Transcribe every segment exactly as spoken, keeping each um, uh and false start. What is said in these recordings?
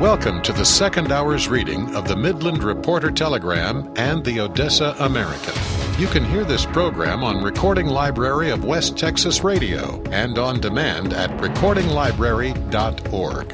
Welcome to the second hour's reading of the Midland Reporter Telegram and the Odessa American. You can hear this program on Recording Library of West Texas Radio and on demand at recording library dot org.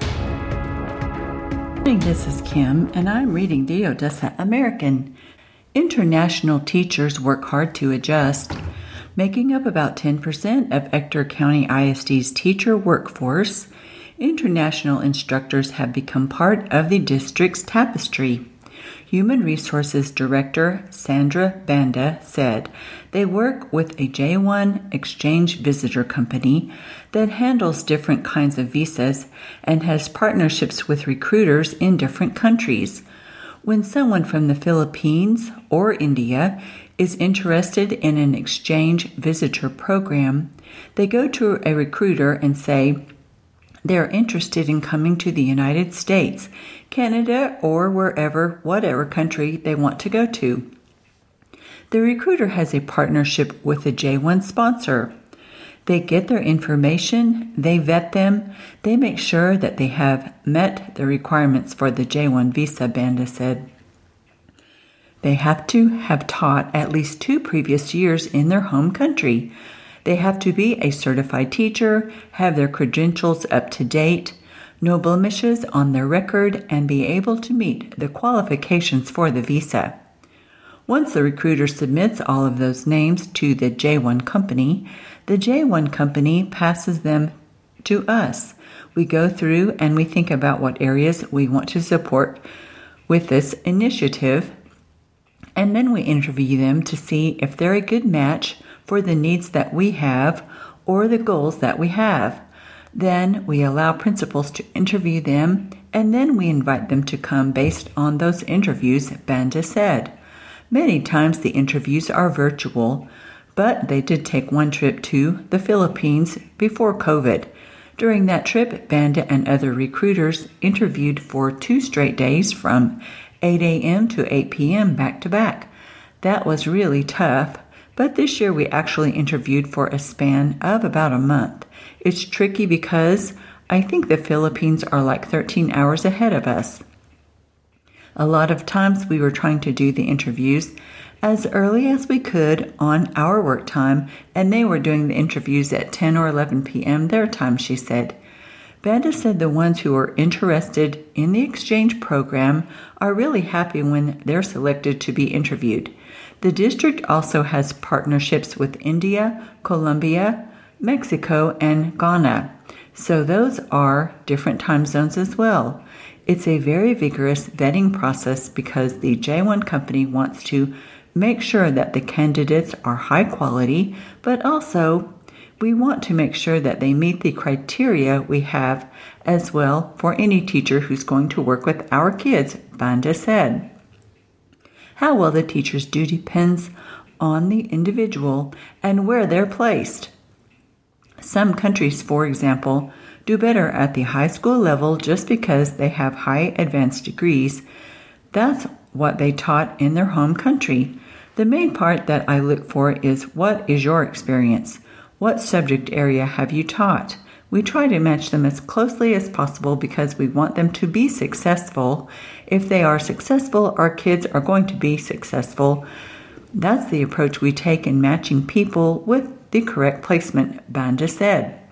This is Kim, and I'm reading the Odessa American. International teachers work hard to adjust. Making up about ten percent of Ector County I S D's teacher workforce, international instructors have become part of the district's tapestry. Human Resources Director Sandra Banda said they work with a J one exchange visitor company that handles different kinds of visas and has partnerships with recruiters in different countries. When someone from the Philippines or India is interested in an exchange visitor program, they go to a recruiter and say they're interested in coming to the United States, Canada, or wherever, whatever country they want to go to. The recruiter has a partnership with a J one sponsor. They get their information, they vet them, they make sure that they have met the requirements for the J one visa, Banda said. They have to have taught at least two previous years in their home country. They have to be a certified teacher, have their credentials up to date, no blemishes on their record, and be able to meet the qualifications for the visa. Once the recruiter submits all of those names to the J one company, the J one company passes them to us. We go through and we think about what areas we want to support with this initiative, and then we interview them to see if they're a good match for the needs that we have or the goals that we have. Then we allow principals to interview them, and then we invite them to come based on those interviews, Banda said. Many times the interviews are virtual, but they did take one trip to the Philippines before COVID. During that trip, Banda and other recruiters interviewed for two straight days from eight a.m. to eight p.m. back to back. That was really tough, but this year we actually interviewed for a span of about a month. It's tricky because I think the Philippines are like thirteen hours ahead of us. A lot of times we were trying to do the interviews as early as we could on our work time, and they were doing the interviews at ten or eleven p.m. their time, she said. Banda said the ones who are interested in the exchange program are really happy when they're selected to be interviewed. The district also has partnerships with India, Colombia, Mexico, and Ghana. So those are different time zones as well. It's a very vigorous vetting process because the J one company wants to make sure that the candidates are high quality, but also we want to make sure that they meet the criteria we have as well for any teacher who's going to work with our kids, Banda said. How well the teachers do depends on the individual and where they're placed. Some countries, for example, do better at the high school level just because they have high advanced degrees. That's what they taught in their home country. The main part that I look for is, what is your experience? What subject area have you taught? We try to match them as closely as possible because we want them to be successful. If they are successful, our kids are going to be successful. That's the approach we take in matching people with the correct placement, Banda said.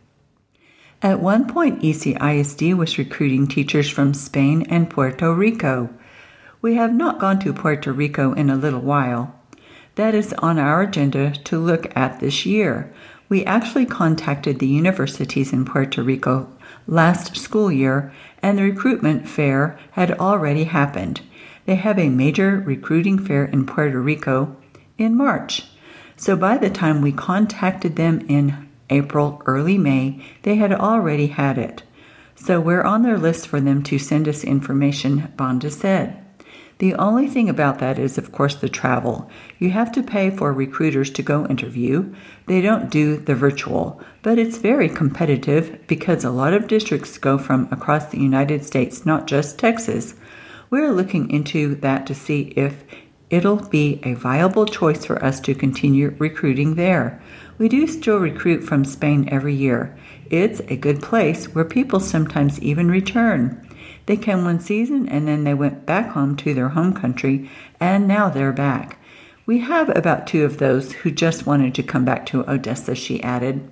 At one point, E C I S D was recruiting teachers from Spain and Puerto Rico. We have not gone to Puerto Rico in a little while. That is on our agenda to look at this year. We actually contacted the universities in Puerto Rico last school year, and the recruitment fair had already happened. They have a major recruiting fair in Puerto Rico in March. So by the time we contacted them in April, early May, they had already had it. So we're on their list for them to send us information, Banda said. The only thing about that is, of course, the travel. You have to pay for recruiters to go interview. They don't do the virtual, but it's very competitive because a lot of districts go from across the United States, not just Texas. We're looking into that to see if it'll be a viable choice for us to continue recruiting there. We do still recruit from Spain every year. It's a good place where people sometimes even return. They came one season and then they went back home to their home country, and now they're back. We have about two of those who just wanted to come back to Odessa, she added.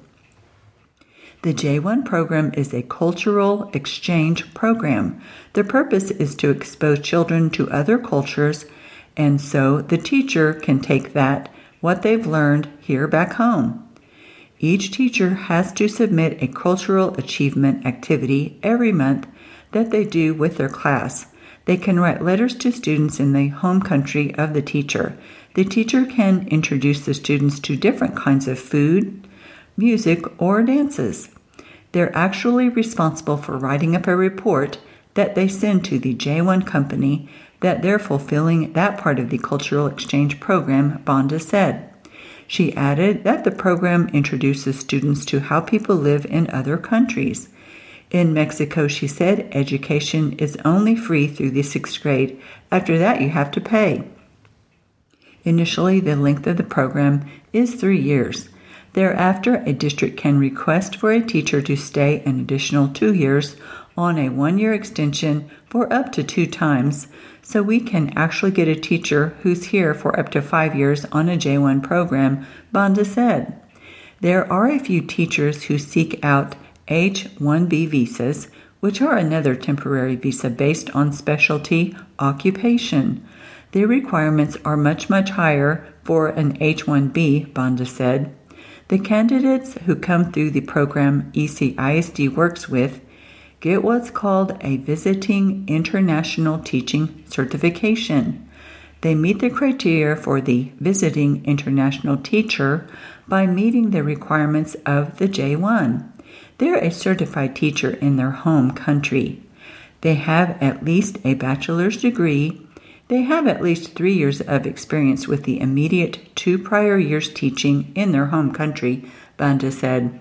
The J one program is a cultural exchange program. The purpose is to expose children to other cultures, and so the teacher can take that, what they've learned, here back home. Each teacher has to submit a cultural achievement activity every month that they do with their class. They can write letters to students in the home country of the teacher. The teacher can introduce the students to different kinds of food, music, or dances. They're actually responsible for writing up a report that they send to the J one company that they're fulfilling that part of the cultural exchange program, Bonda said. She added that the program introduces students to how people live in other countries. In Mexico, she said, education is only free through the sixth grade. After that, you have to pay. Initially, the length of the program is three years. Thereafter, a district can request for a teacher to stay an additional two years on a one-year extension for up to two times, so we can actually get a teacher who's here for up to five years on a J one program, Bonda said. There are a few teachers who seek out H one B visas, which are another temporary visa based on specialty occupation. The requirements are much, much higher for an H one B, Bonda said. The candidates who come through the program E C I S D works with get what's called a Visiting International Teaching Certification. They meet the criteria for the Visiting International Teacher by meeting the requirements of the J one. They're a certified teacher in their home country. They have at least a bachelor's degree. They have at least three years of experience with the immediate two prior years teaching in their home country, Bonda said.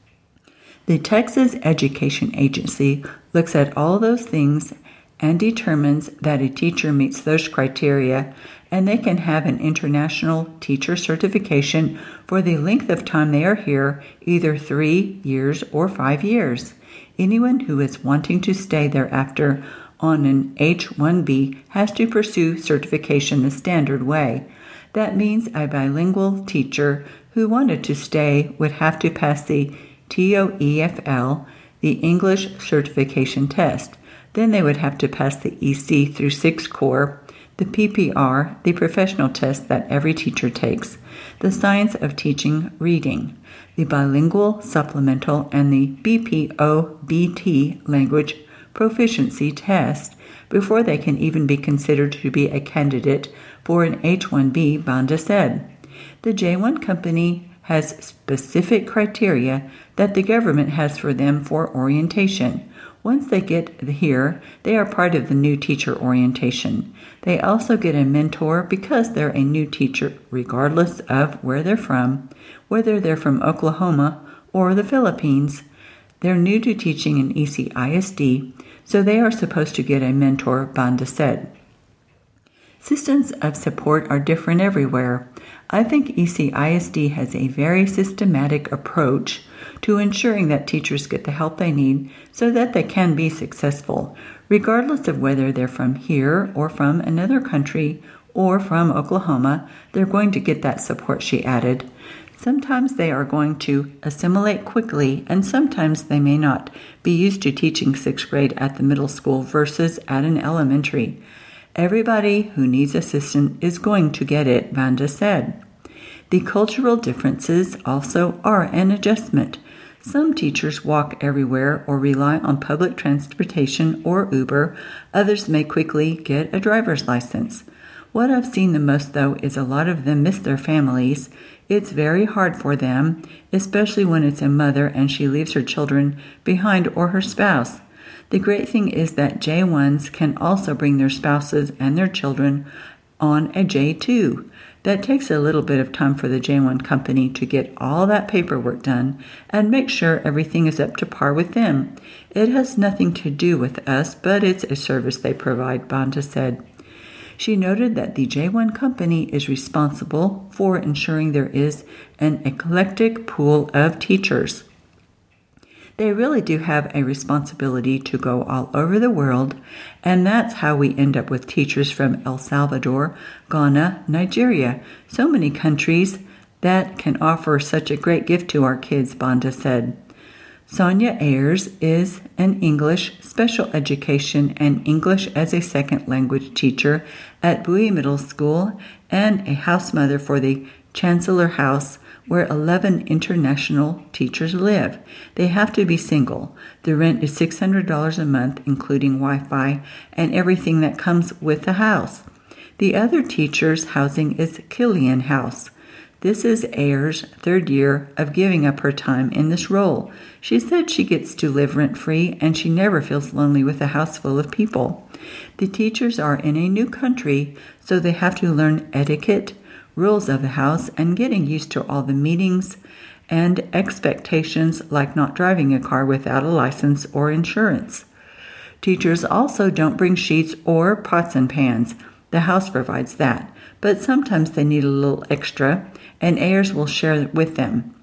The Texas Education Agency looks at all those things and determines that a teacher meets those criteria, and they can have an international teacher certification for the length of time they are here, either three years or five years. Anyone who is wanting to stay thereafter on an H one B has to pursue certification the standard way. That means a bilingual teacher who wanted to stay would have to pass the TOEFL, the English certification test. Then they would have to pass the E C through sixth Core, the P P R, the professional test that every teacher takes, the Science of Teaching Reading, the Bilingual Supplemental, and the B P O B T Language Proficiency Test before they can even be considered to be a candidate for an H one B, Bonda said. The J one company has specific criteria that the government has for them for orientation. Once they get here, they are part of the new teacher orientation. They also get a mentor because they're a new teacher regardless of where they're from, whether they're from Oklahoma or the Philippines. They're new to teaching in E C I S D, so they are supposed to get a mentor, Bonda said. Systems of support are different everywhere. I think E C I S D has a very systematic approach to ensuring that teachers get the help they need so that they can be successful, regardless of whether they're from here or from another country or from Oklahoma. They're going to get that support, she added. Sometimes they are going to assimilate quickly, and sometimes they may not be used to teaching sixth grade at the middle school versus at an elementary. Everybody who needs assistance is going to get it, Bonda said. The cultural differences also are an adjustment. Some teachers walk everywhere or rely on public transportation or Uber. Others may quickly get a driver's license. What I've seen the most, though, is a lot of them miss their families. It's very hard for them, especially when it's a mother and she leaves her children behind or her spouse. The great thing is that J ones can also bring their spouses and their children on a J two. That takes a little bit of time for the J one company to get all that paperwork done and make sure everything is up to par with them. It has nothing to do with us, but it's a service they provide, Bonda said. She noted that the J one company is responsible for ensuring there is an eclectic pool of teachers. They really do have a responsibility to go all over the world, and that's how we end up with teachers from El Salvador, Ghana, Nigeria, so many countries that can offer such a great gift to our kids, Banda said. Sonia Ayers is an English special education and English as a second language teacher at Bowie Middle School and a house mother for the Chancellor House, where eleven international teachers live. They have to be single. The rent is six hundred dollars a month, including Wi-Fi and everything that comes with the house. The other teacher's housing is Killian House. This is Ayers' third year of giving up her time in this role. She said she gets to live rent-free and she never feels lonely with a house full of people. The teachers are in a new country, so they have to learn etiquette, rules of the house, and getting used to all the meetings and expectations like not driving a car without a license or insurance. Teachers also don't bring sheets or pots and pans. The house provides that, but sometimes they need a little extra, and Ayers will share with them.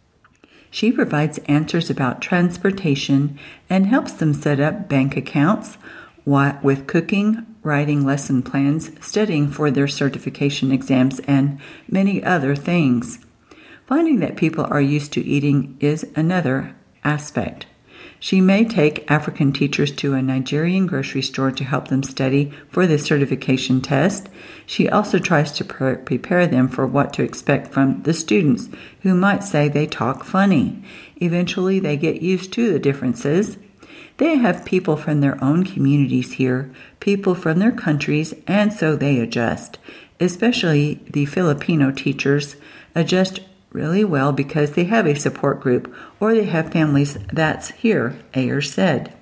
She provides answers about transportation and helps them set up bank accounts with cooking, writing lesson plans, studying for their certification exams, and many other things. Finding that people are used to eating is another aspect. She may take African teachers to a Nigerian grocery store to help them study for the certification test. She also tries to pre- prepare them for what to expect from the students, who might say they talk funny. Eventually, they get used to the differences. They have people from their own communities here, people from their countries, and so they adjust. Especially the Filipino teachers adjust really well because they have a support group or they have families that's here, Ayers said.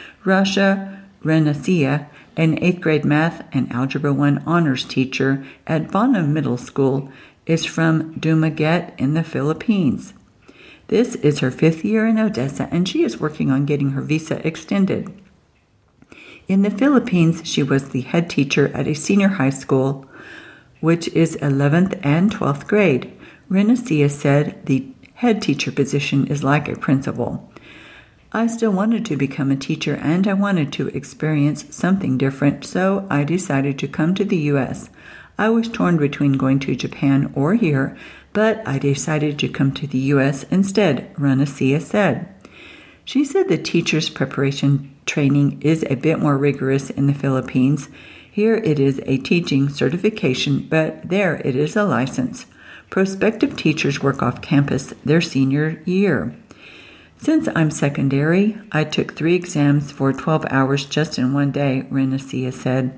Rasha Renacia, an eighth grade math and Algebra one honors teacher at Bonham Middle School, is from Dumaguete in the Philippines. This is her fifth year in Odessa, and she is working on getting her visa extended. In the Philippines, she was the head teacher at a senior high school, which is eleventh and twelfth grade. Renacia said the head teacher position is like a principal. I still wanted to become a teacher and I wanted to experience something different, so I decided to come to the U S. I was torn between going to Japan or here, but I decided to come to the U S instead, Renacia said. She said the teacher's preparation training is a bit more rigorous in the Philippines. Here it is a teaching certification, but there it is a license. Prospective teachers work off campus their senior year. Since I'm secondary, I took three exams for twelve hours just in one day, Renacia said.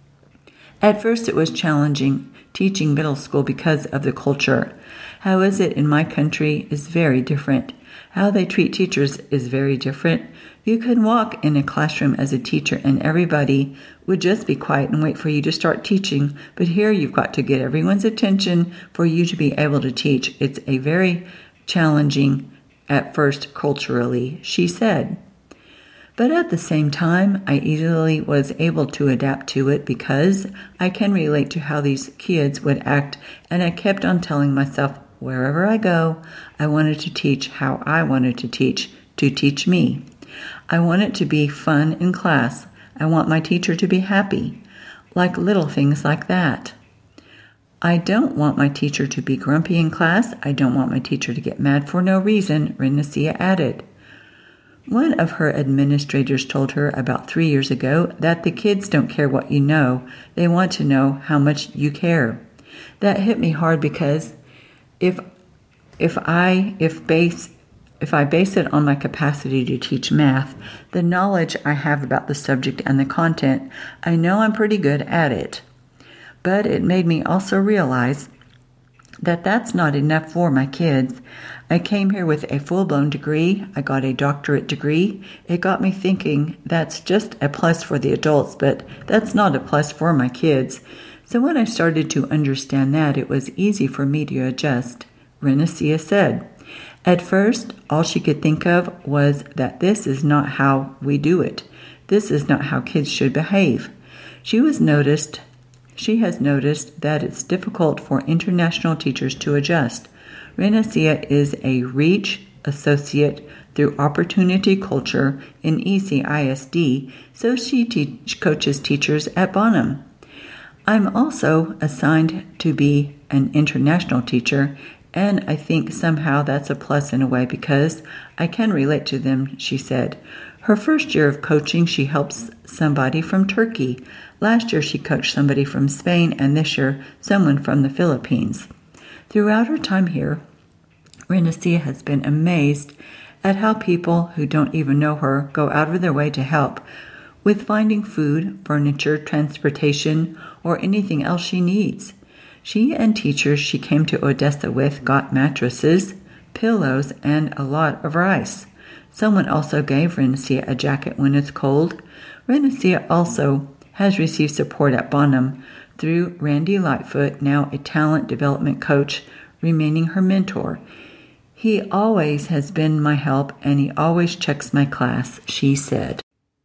At first it was challenging teaching middle school because of the culture. How is it in my country is very different. How they treat teachers is very different. You can walk in a classroom as a teacher and everybody would just be quiet and wait for you to start teaching, but here you've got to get everyone's attention for you to be able to teach. It's a very challenging at first culturally, she said. But at the same time, I easily was able to adapt to it because I can relate to how these kids would act, and I kept on telling myself, wherever I go, I wanted to teach how I wanted to teach, to teach me. I want it to be fun in class. I want my teacher to be happy, like little things like that. I don't want my teacher to be grumpy in class. I don't want my teacher to get mad for no reason, Renacia added. One of her administrators told her about three years ago that the kids don't care what you know. They want to know how much you care. That hit me hard because if if I if base if I base it on my capacity to teach math, the knowledge I have about the subject and the content, I know I'm pretty good at it. But it made me also realize that that's not enough for my kids. I came here with a full-blown degree. I got a doctorate degree. It got me thinking that's just a plus for the adults, but that's not a plus for my kids. So when I started to understand that, it was easy for me to adjust, Renacia said. At first, all she could think of was that this is not how we do it. This is not how kids should behave. She was noticed She has noticed that it's difficult for international teachers to adjust. Renacia is a REACH Associate through Opportunity Culture in E C I S D, so she teach, coaches teachers at Bonham. I'm also assigned to be an international teacher, and I think somehow that's a plus in a way because I can relate to them, she said. Her first year of coaching, she helps somebody from Turkey. Last year, she coached somebody from Spain, and this year, someone from the Philippines. Throughout her time here, Renacia has been amazed at how people who don't even know her go out of their way to help with finding food, furniture, transportation, or anything else she needs. She and teachers she came to Odessa with got mattresses, pillows, and a lot of rice. Someone also gave Renacia a jacket when it's cold. Renacia also has received support at Bonham through Randy Lightfoot, now a talent development coach, remaining her mentor. He always has been my help, and he always checks my class, she said.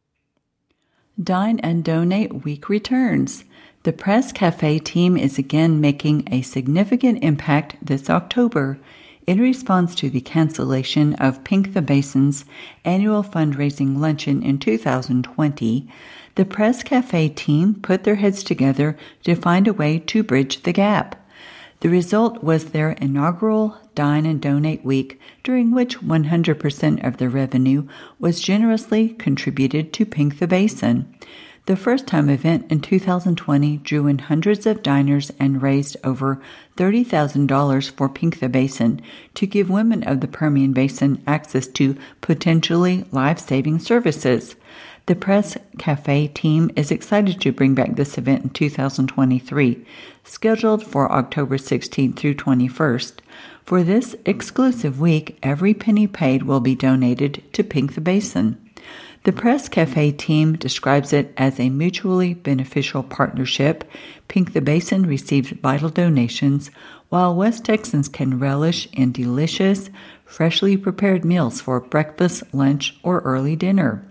Dine and Donate Week returns. The Press Cafe team is again making a significant impact this October. In response to the cancellation of Pink the Basin's annual fundraising luncheon in two thousand twenty, the Press Cafe team put their heads together to find a way to bridge the gap. The result was their inaugural Dine and Donate Week, during which one hundred percent of the revenue was generously contributed to Pink the Basin. The first-time event in two thousand twenty drew in hundreds of diners and raised over thirty thousand dollars for Pink the Basin to give women of the Permian Basin access to potentially life-saving services. The Press Cafe team is excited to bring back this event in two thousand twenty-three, scheduled for October sixteenth through twenty-first. For this exclusive week, every penny paid will be donated to Pink the Basin. The Press Cafe team describes it as a mutually beneficial partnership. Pink the Basin receives vital donations, while West Texans can relish in delicious, freshly prepared meals for breakfast, lunch, or early dinner.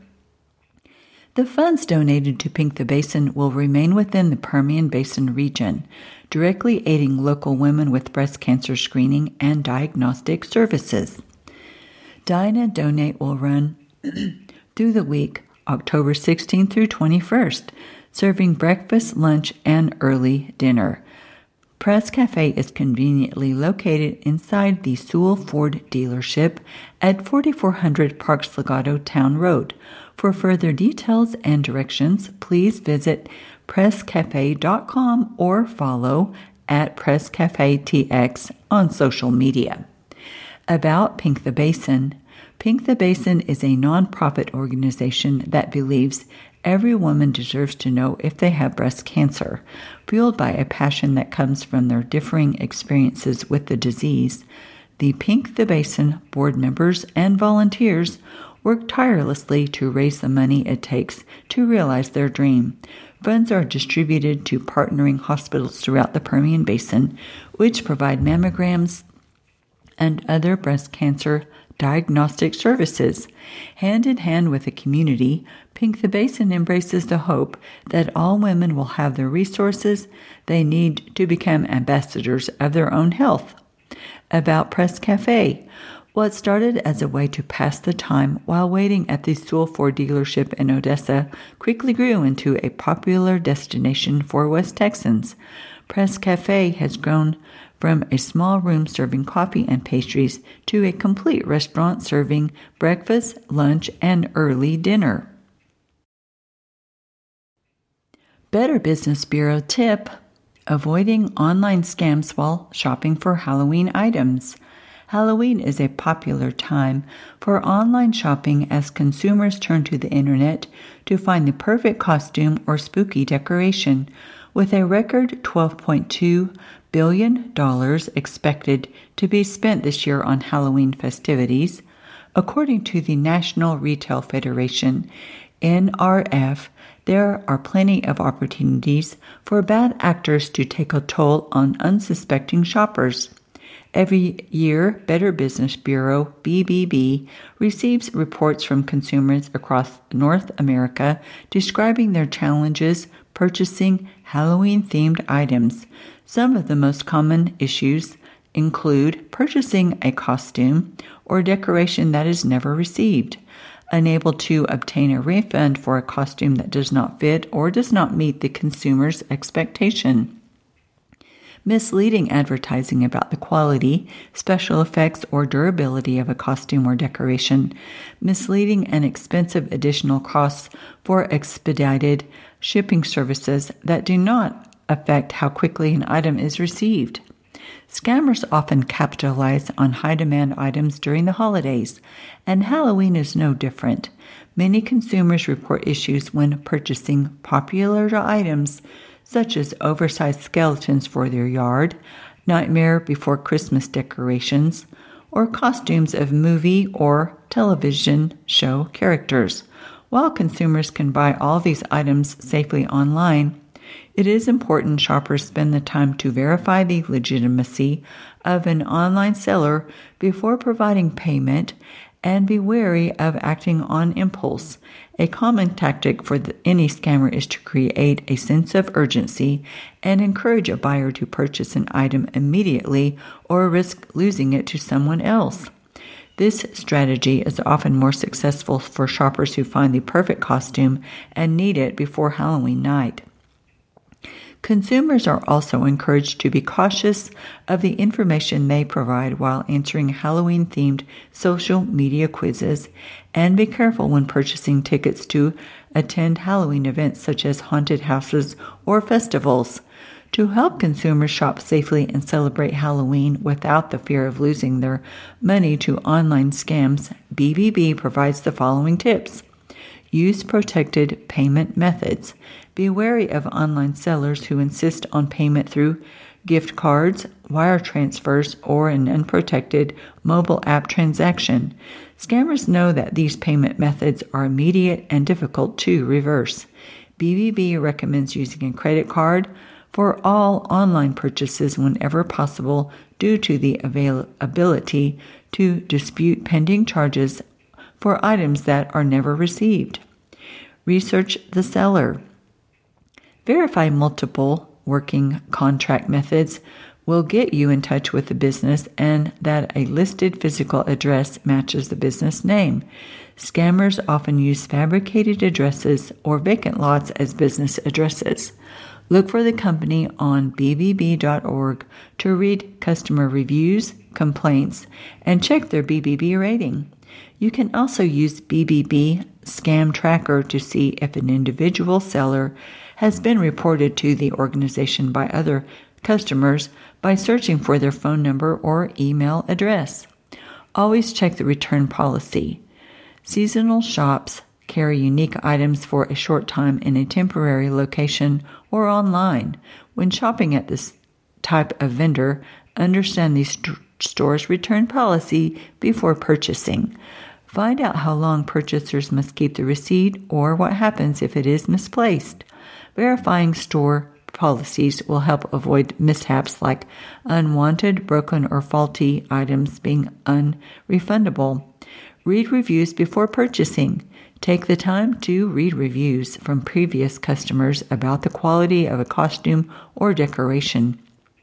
The funds donated to Pink the Basin will remain within the Permian Basin region, directly aiding local women with breast cancer screening and diagnostic services. Dine and Donate will run through the week, October sixteenth through twenty-first, serving breakfast, lunch, and early dinner. Press Cafe is conveniently located inside the Sewell Ford dealership at forty-four hundred Parks Legato Town Road. For further details and directions, please visit press cafe dot com or follow at Press Cafe T X on social media. About Pink the Basin. Pink the Basin is a nonprofit organization that believes every woman deserves to know if they have breast cancer. Fueled by a passion that comes from their differing experiences with the disease, the Pink the Basin board members and volunteers work tirelessly to raise the money it takes to realize their dream. Funds are distributed to partnering hospitals throughout the Permian Basin, which provide mammograms and other breast cancer diagnostic services. Hand in hand with the community, Pink the Basin embraces the hope that all women will have the resources they need to become ambassadors of their own health. About Press Cafe. What started as a way to pass the time while waiting at the Sewell Ford dealership in Odessa quickly grew into a popular destination for West Texans. Press Cafe has grown from a small room serving coffee and pastries to a complete restaurant serving breakfast, lunch, and early dinner. Better Business Bureau tip: avoiding online scams while shopping for Halloween items. Halloween is a popular time for online shopping as consumers turn to the internet to find the perfect costume or spooky decoration. With a record twelve point two billion dollars expected to be spent this year on Halloween festivities, according to the National Retail Federation, N R F, there are plenty of opportunities for bad actors to take a toll on unsuspecting shoppers. Every year, Better Business Bureau, B B B, receives reports from consumers across North America describing their challenges purchasing Halloween-themed items. Some of the most common issues: include purchasing a costume or decoration that is never received, unable to obtain a refund for a costume that does not fit or does not meet the consumer's expectation, misleading advertising about the quality, special effects, or durability of a costume or decoration, misleading and expensive additional costs for expedited shipping services that do not affect how quickly an item is received. Scammers often capitalize on high-demand items during the holidays, and Halloween is no different. Many consumers report issues when purchasing popular items such as oversized skeletons for their yard, Nightmare Before Christmas decorations, or costumes of movie or television show characters. While consumers can buy all these items safely online, it is important shoppers spend the time to verify the legitimacy of an online seller before providing payment and be wary of acting on impulse. A common tactic for the, any scammer is to create a sense of urgency and encourage a buyer to purchase an item immediately or risk losing it to someone else. This strategy is often more successful for shoppers who find the perfect costume and need it before Halloween night. Consumers are also encouraged to be cautious of the information they provide while answering Halloween-themed social media quizzes, and be careful when purchasing tickets to attend Halloween events such as haunted houses or festivals. To help consumers shop safely and celebrate Halloween without the fear of losing their money to online scams, B B B provides the following tips. Use protected payment methods. Be wary of online sellers who insist on payment through gift cards, wire transfers, or an unprotected mobile app transaction. Scammers know that these payment methods are immediate and difficult to reverse. B B B recommends using a credit card for all online purchases whenever possible due to the availability to dispute pending charges for items that are never received. Research the seller. Verify multiple working contract methods will get you in touch with the business and that a listed physical address matches the business name. Scammers often use fabricated addresses or vacant lots as business addresses. Look for the company on B B B dot org to read customer reviews, complaints, and check their B B B rating. You can also use B B B Scam Tracker to see if an individual seller has been reported to the organization by other customers by searching for their phone number or email address. Always check the return policy. Seasonal shops carry unique items for a short time in a temporary location or online. When shopping at this type of vendor, understand the st- store's return policy before purchasing. Find out how long purchasers must keep the receipt or what happens if it is misplaced. Verifying store policies will help avoid mishaps like unwanted, broken, or faulty items being unrefundable. Read reviews before purchasing. Take the time to read reviews from previous customers about the quality of a costume or decoration.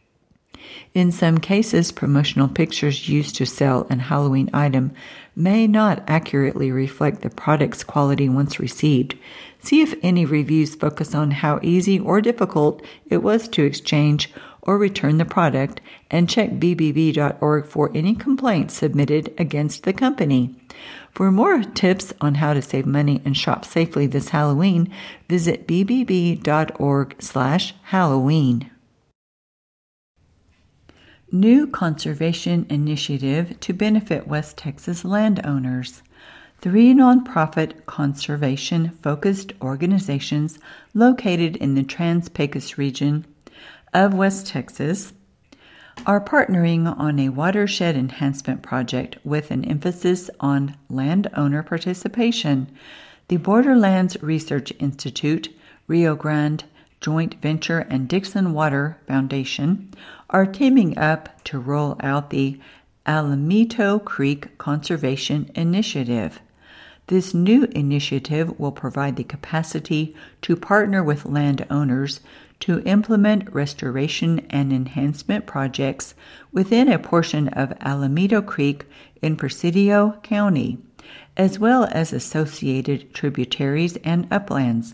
In some cases, promotional pictures used to sell an Halloween item may not accurately reflect the product's quality once received. See if any reviews focus on how easy or difficult it was to exchange or return the product, and check B B B dot org for any complaints submitted against the company. For more tips on how to save money and shop safely this Halloween, visit B B B dot org slash Halloween. New conservation initiative to benefit West Texas landowners. Three nonprofit conservation-focused organizations located in the Trans-Pecos region of West Texas are partnering on a watershed enhancement project with an emphasis on landowner participation. The Borderlands Research Institute, Rio Grande Joint Venture, and Dixon Water Foundation are teaming up to roll out the Alamito Creek Conservation Initiative. This new initiative will provide the capacity to partner with landowners to implement restoration and enhancement projects within a portion of Alamito Creek in Presidio County, as well as associated tributaries and uplands.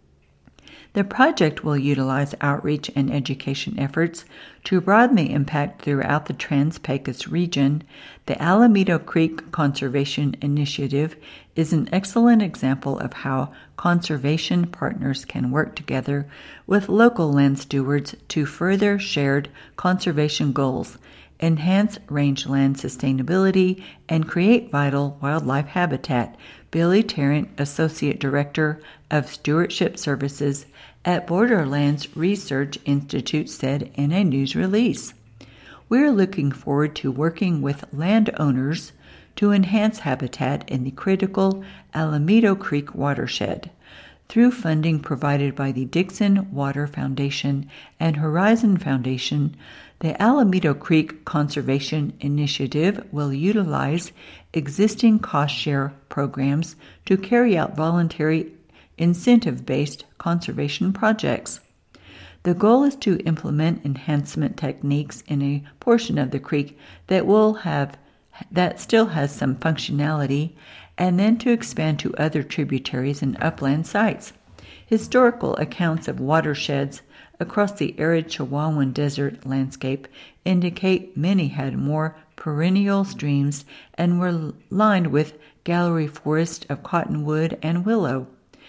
The project will utilize outreach and education efforts to broaden the impact throughout the Trans-Pecos region. The Alamito Creek Conservation Initiative is an excellent example of how conservation partners can work together with local land stewards to further shared conservation goals, enhance rangeland sustainability, and create vital wildlife habitat. Billy Tarrant, Associate Director of Stewardship Services at Borderlands Research Institute, said in a news release. We're looking forward to working with landowners to enhance habitat in the critical Alamito Creek watershed. Through funding provided by the Dixon Water Foundation and Horizon Foundation, the Alamito Creek Conservation Initiative will utilize existing cost-share programs to carry out voluntary incentive-based conservation projects. The goal is to implement enhancement techniques in a portion of the creek that will have that still has some functionality, and then to expand to other tributaries and upland sites. Historical accounts of watersheds across the arid Chihuahuan desert landscape indicate many had more perennial streams and were lined with gallery forest of cottonwood and willow.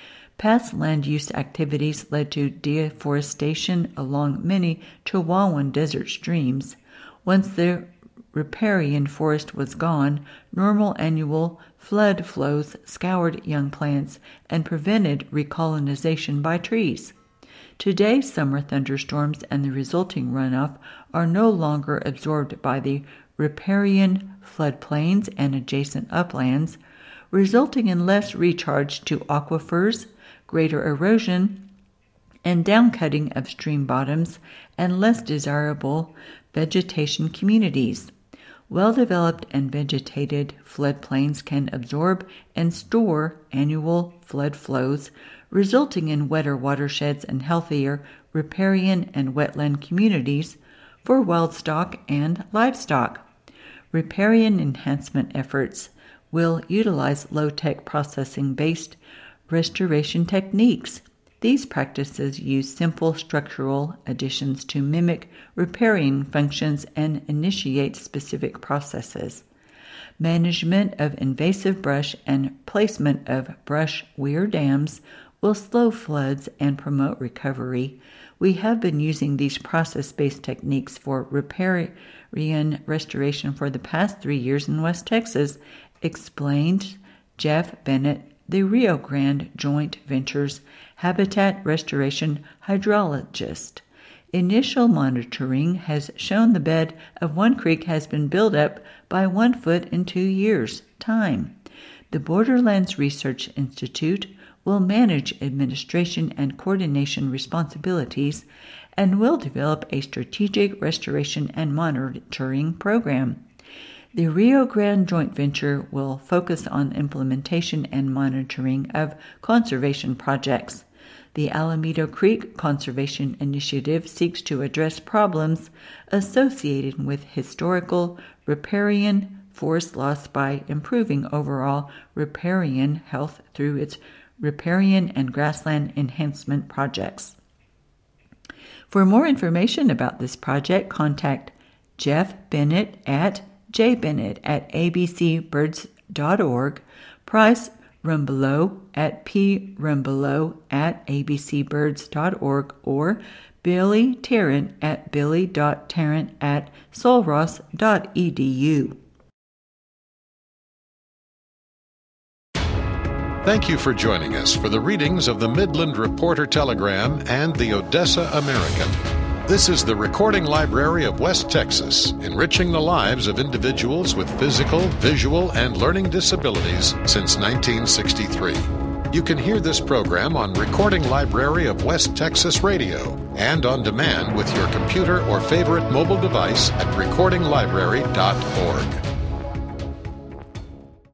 Past land use activities led to deforestation along many Chihuahuan desert streams. Once the riparian forest was gone, normal annual flood flows scoured young plants and prevented recolonization by trees. Today, summer thunderstorms and the resulting runoff are no longer absorbed by the riparian floodplains and adjacent uplands, resulting in less recharge to aquifers, greater erosion, and downcutting of stream bottoms, and less desirable vegetation communities. Well-developed and vegetated floodplains can absorb and store annual flood flows, resulting in wetter watersheds and healthier riparian and wetland communities for wildstock and livestock. Riparian enhancement efforts will utilize low-tech processing-based restoration techniques. These practices use simple structural additions to mimic riparian functions and initiate specific processes. Management of invasive brush and placement of brush weir dams will slow floods and promote recovery. We have been using these process-based techniques for riparian restoration for the past three years in West Texas, explained Jeff Bennett, the Rio Grande Joint Ventures Habitat Restoration Hydrologist. Initial monitoring has shown the bed of one creek has been built up by one foot in two years' time. The Borderlands Research Institute will manage administration and coordination responsibilities and will develop a strategic restoration and monitoring program. The Rio Grande Joint Venture will focus on implementation and monitoring of conservation projects. The Alamito Creek Conservation Initiative seeks to address problems associated with historical riparian forest loss by improving overall riparian health through its riparian and grassland enhancement projects. For more information about this project, contact Jeff Bennett at jbennett at a b c birds dot org, Price Rumbelow at p rumbelow at a b c birds dot org, or Billy Tarrant at billy dot tarrant at solross dot e d u. Thank you for joining us for the readings of the Midland Reporter Telegram and the Odessa American. This is the Recording Library of West Texas, enriching the lives of individuals with physical, visual, and learning disabilities since nineteen sixty-three. You can hear this program on Recording Library of West Texas Radio and on demand with your computer or favorite mobile device at recording library dot org.